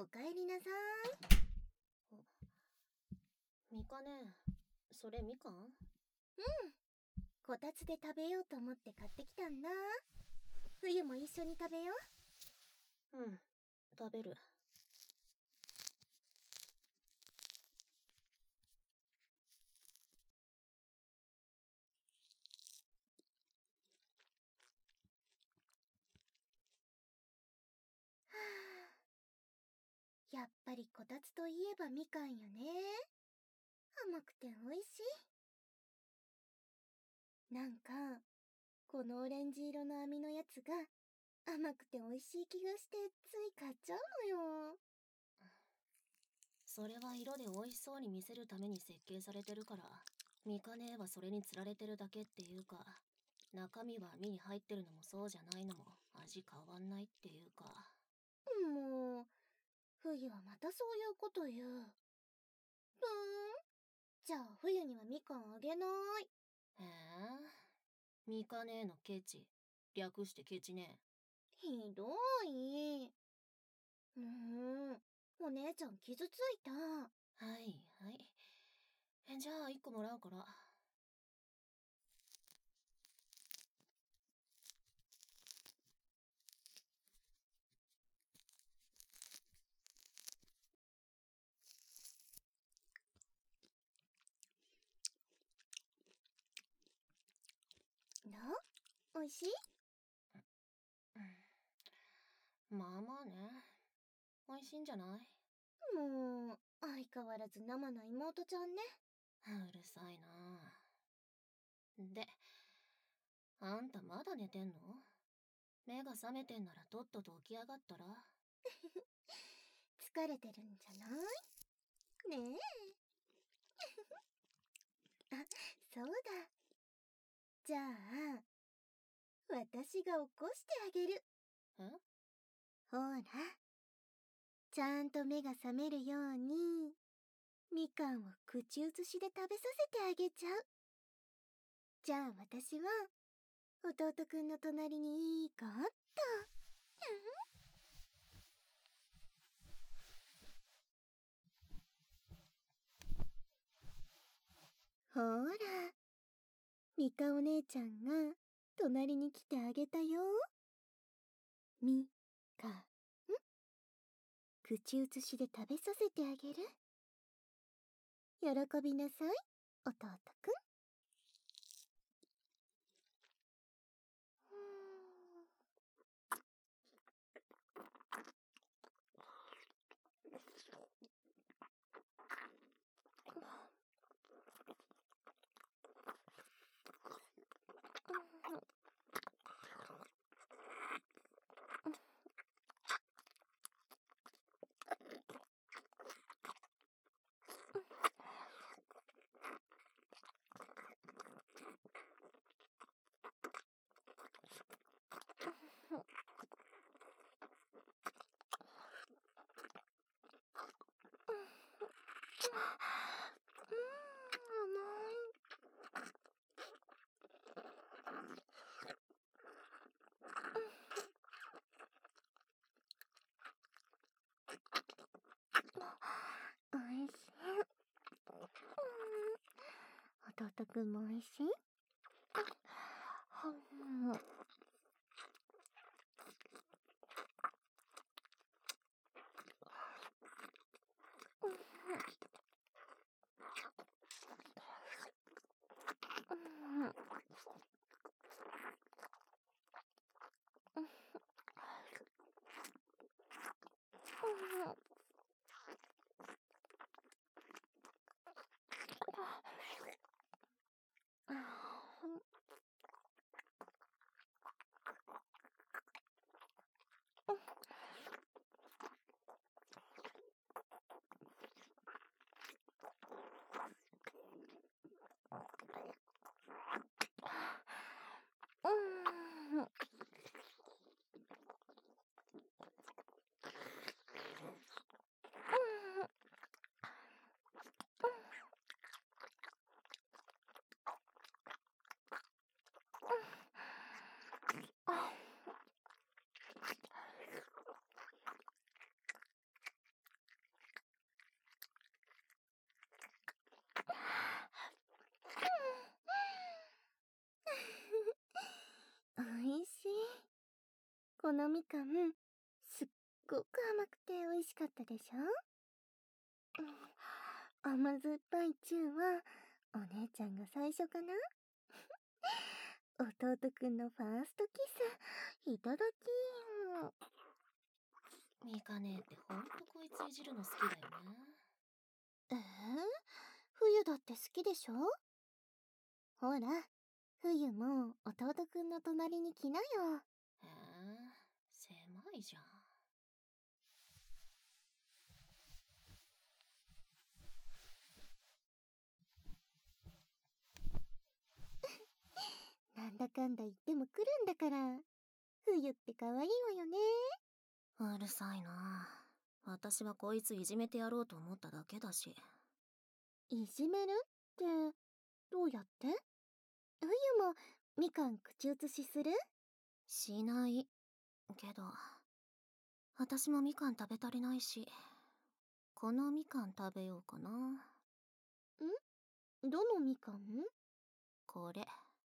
おかえりなさミカね、それみかん？ こたつで食べようと思って買ってきたんだ。冬も一緒に食べよう。 うん、食べる。 やっぱりこたつといえばみかんよね。甘くて美味しい。なんか、このオレンジ色の網のやつが甘くて美味しい気がしてつい買っちゃうのよ。 それは色で美味しそうに見せるために設計されてるから、ミカ姉はそれに釣られてるだけっていうか、中身は網に入ってるのもそうじゃないのも味変わんないっていうか。 もう、冬はまたそういうこと言う。じゃあ冬にはみかんあげない。 へえ、ミカ姉のケチ、略してケチね。 ひどい。お姉ちゃん傷ついた。 はいはい。じゃあ1個もらうから。 どう？おいしい？ まあまあね。美味しいんじゃない？ もう、相変わらず生な妹ちゃんね。 うるさいな。で、あんたまだ寝てんの？目が覚めてんならとっとと起き上がったら？ 疲れてるんじゃない？ねえ。あ、そうだ。じゃあ、私が起こしてあげる。 え？ ほら。ちゃんと目が覚めるように、みかんを口移しで食べさせてあげちゃう。じゃあ私は、弟くんの隣にいいかっと。ほら、ミカお姉ちゃんが隣に来てあげたよ。みかん。口移しで食べさせてあげる。喜びなさい、弟くん。おいしい。弟くんもおいしい？ このみかん、すっごく甘くて美味しかったでしょ。甘酸っぱいチューは、お姉ちゃんが最初かな。弟くんのファーストキス、いただき。 ミカ姉ってほんとこいついじるの好きだよね。 冬だって好きでしょ。ほら、冬も弟くんの隣に来なよ。 へえ、狭いじゃん。 なんだかんだ言っても来るんだから。冬って可愛いわよね。 うるさいな。私はこいついじめてやろうと思っただけだし。 いじめるって、どうやって？冬もみかん口移しする？ しない。けど、私もみかん食べ足りないし、このみかん食べようかな。 どのみかん？ これ。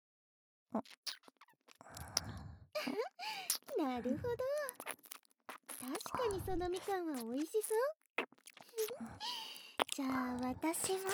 なるほど。確かにそのみかんは美味しそう。じゃあ私は？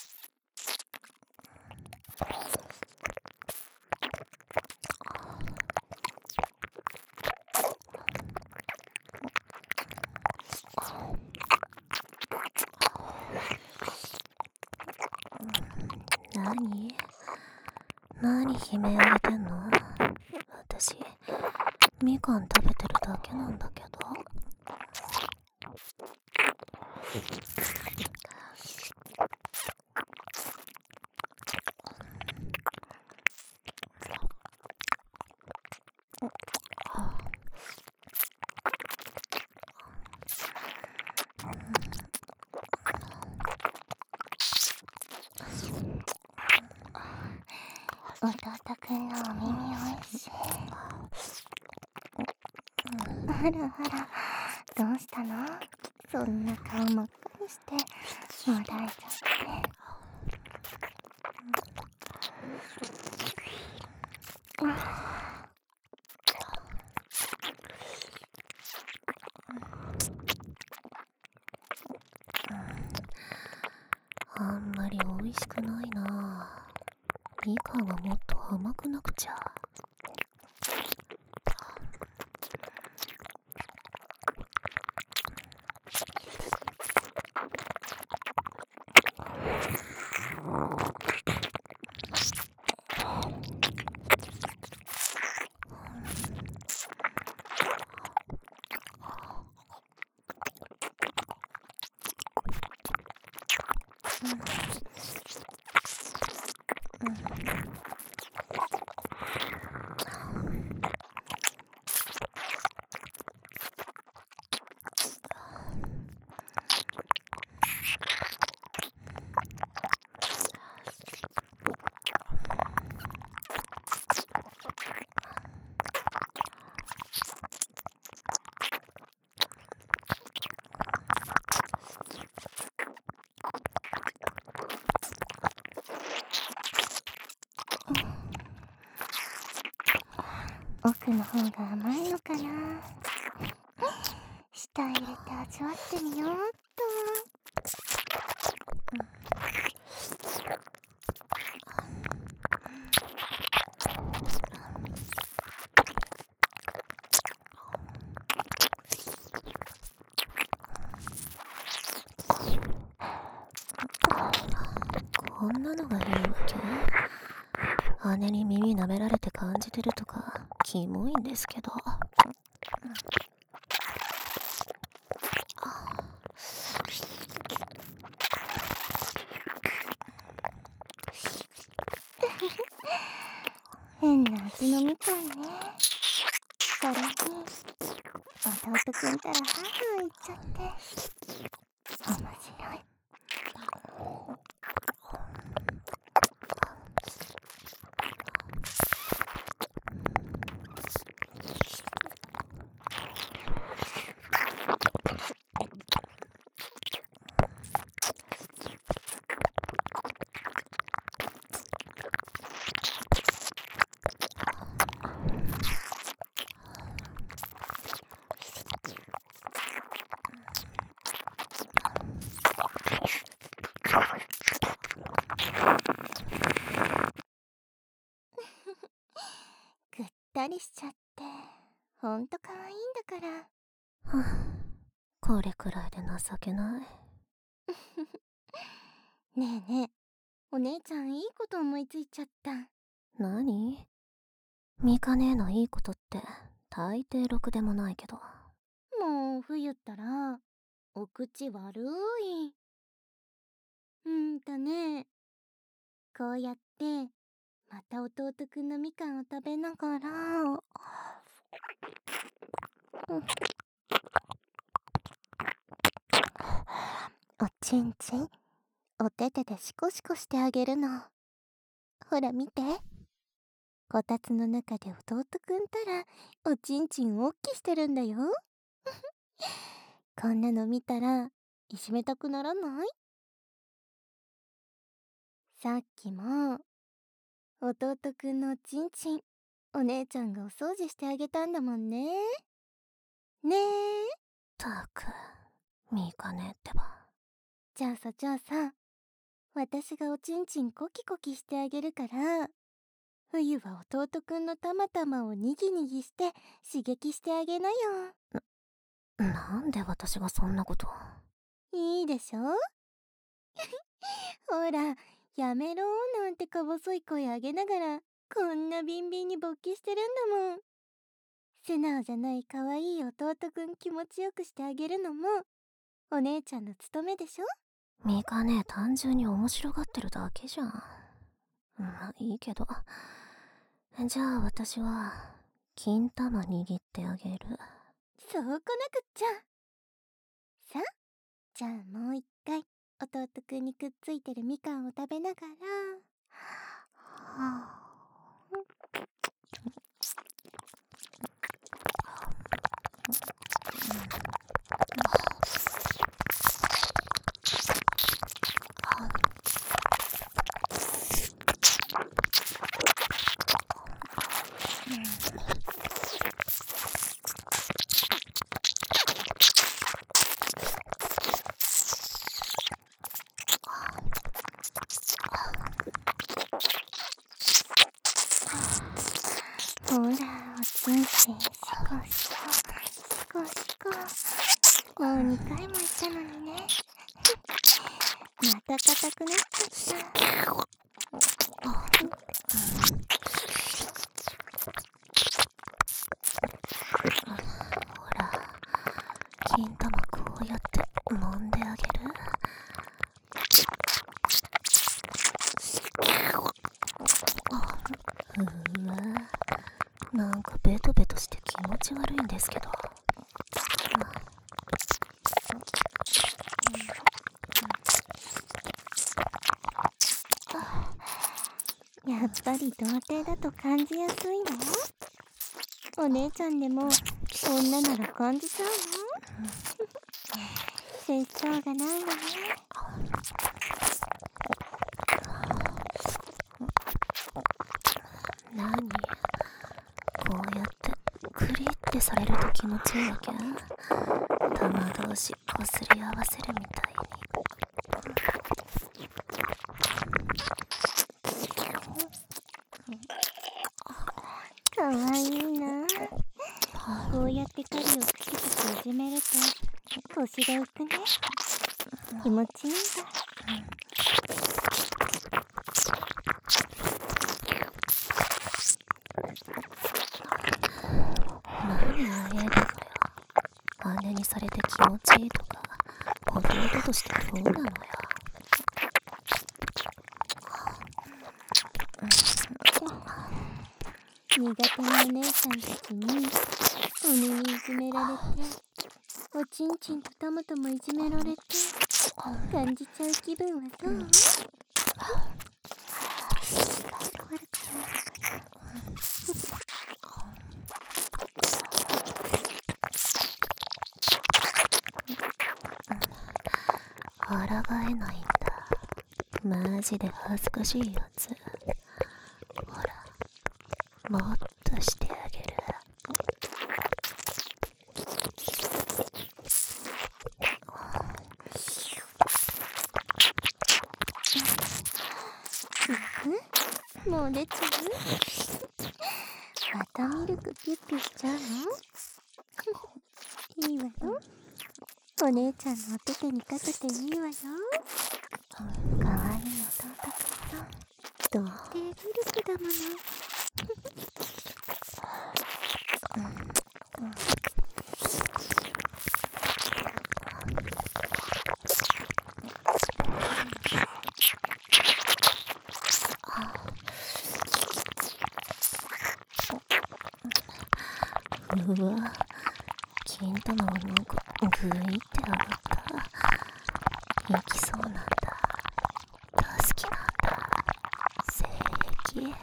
何悲鳴上げてんの？私、みかん食べてるだけなんだけど。 弟くんのお耳おいしい。あらあら、どうしたの？そんな顔真っ赤にして、もう大丈夫ね。 あんまり美味しくないな。みかんはもっと甘くなくちゃ。 奥の方が甘いのかな。舌入れて味わってみようっと。 こんなのがいいわけ？姉に耳舐められて感じてるとか、キモいんですけど。 変な味のみかんね。それに、弟くんたらハーハー言っちゃって。面白い。 かりしちゃって、ほんと可愛いんだから。 はあ、これくらいで情けない。 ねえねえ、お姉ちゃんいいこと思いついちゃった。 何？ミカ姉のいいことって大抵ろくでもないけど。 もう冬ったらお口悪い。ね、こうやってまた弟くんのみかんを食べながら、おちんちん、おててでシコシコしてあげるの。ほら見て、こたつの中で弟くんたらおちんちんおっきしてるんだよ。こんなの見たらいじめたくならない？さっきも弟くんのおちんちん、お姉ちゃんがお掃除してあげたんだもんね。ねえ。 たく、ミカ姉ってば。 じゃあさ、私がおちんちんコキコキしてあげるから、冬は弟くんのたまたまをにぎにぎして刺激してあげなよ。 なんで私がそんなこと。 いいでしょ？ほら、やめろーなんてか細い声あげながら、こんなビンビンに勃起してるんだもん。素直じゃない可愛い弟くん気持ちよくしてあげるのも、お姉ちゃんの務めでしょ？ ミカ姉単純に面白がってるだけじゃん。まあいいけど。じゃあ私は、金玉握ってあげる。 そうこなくっちゃ。さあ、じゃあもう一回、弟くんにくっついてるみかんを食べながら、ほら、おちんちん、シコシコ、シコシコ。もう2回も言ったのにね。また硬くなっちゃった。 ほら、金玉こうやって揉んであげる。うわ、なんかベトベトして気持ち悪いんですけど。 やっぱり童貞だと感じやすいの？お姉ちゃんでも女なら感じちゃうの？節操がないわね。 何？こうやってクリってされると気持ちいいわけ？玉同士こすり合わせるみたいに。 かわいいな。こうやって狩りをクシクシいじめると腰が浮くね。気持ちいいんだ。 何がええのかよ。姉にされて気持ちいいとか、弟としてどうなのよ。 苦手なお姉ちゃんたちに鬼にいじめられて、おちんちんとたまたまいじめられて感じちゃう気分はどう？ 抗えないんだ。マジで恥ずかしいやつ。ほら、もっとしてあげる。 もう出ちゃう？ たミルクピュッピュしちゃうの？いいわよ。お姉ちゃんのお手手にかけていいわよ。かわいい弟くんの童貞ミルクだもの。 うわ、金玉がなんかグイって上がった。いきそうなんだ。大好きなんだ。性癖。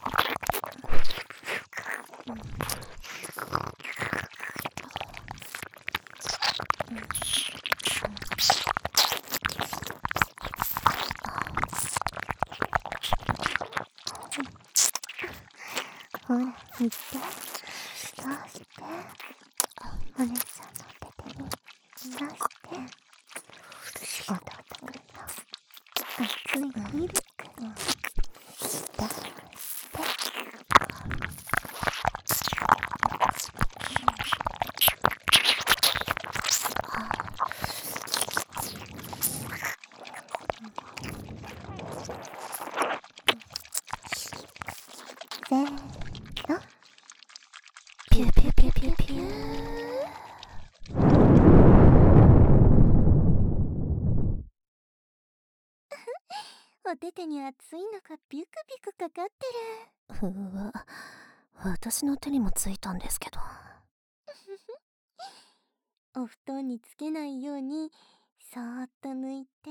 ほら、見て。どうしてお姉ちゃんのお手手に出して弟くんの熱いミルク出してせーの。 ピュピュピュピュピュー。 お手手に熱いのがビュクビクかかってる。 うわ、私の手にもついたんですけど。 お布団につけないようにそーっと抜いて。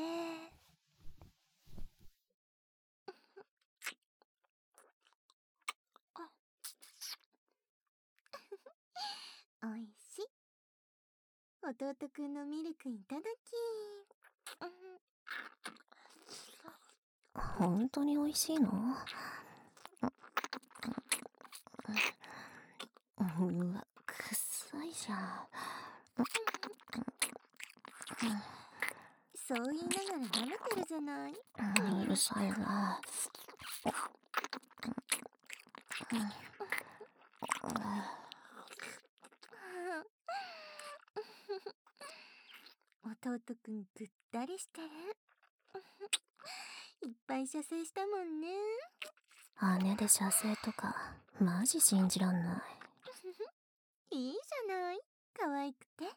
おいしい。弟くんのミルクいただき。 本当に美味しいの？うわ、臭いじゃん。 そう言いながら舐めてるじゃない。 うるさいな。 弟くんぐったりしてる。いっぱい射精したもんね。 姉で射精とかマジ信じらんない。 いいじゃない、可愛くて。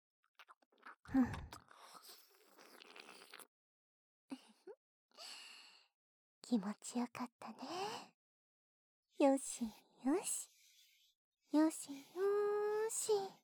気持ちよかったね。よしよしよしよーし。